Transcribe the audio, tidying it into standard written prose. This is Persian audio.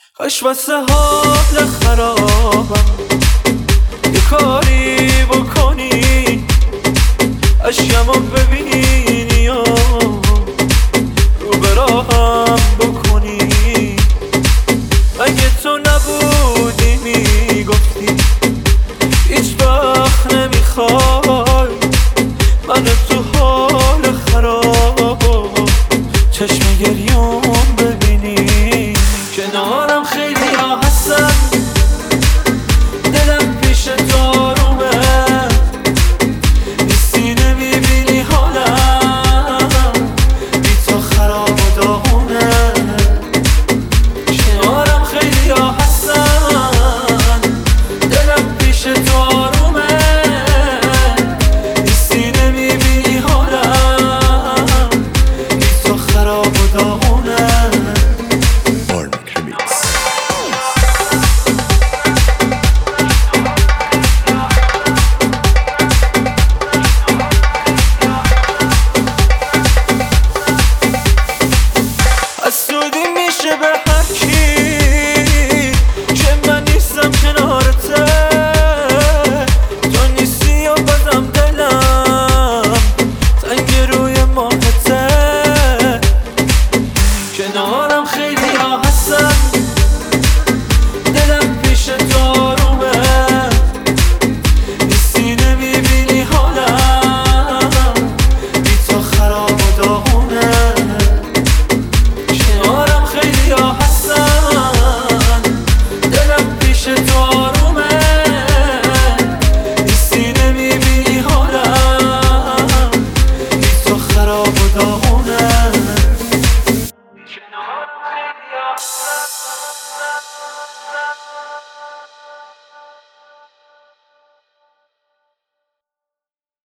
کاش واسه حال خرابم یه کاری بکنی، اشکمو ببینی و رو به راهم بکنی. اگه تو نبودی میگفتی هیچ وقت نمیخوای من تو حال خراب چشم گریون ببینی. کنارم خیلی ها هستن، دلم پیش تو آرومه، نیستی نمیبینی حالم بی تو خراب و داغونه. کنارم خیلی ها هستن، دلم پیش تو آرومه، نیستی نمیبینی حالم بی تو خراب و داغونه. حسودی میشه به هر کی که من نیستم کنارته، تو نیستی و بازم دلم تنگ روی ماهته. کنارم خیلی ها هستن، دلم پیش تو آرومه، نیستی نمیبینی حالم بی تو خراب و داغونه. کنارم خیلی ها هستن، دلم پیش تو آرومه، نیستی نمیبینی حالم بی تو خراب و داغونه. کنارم خیلی ها هستن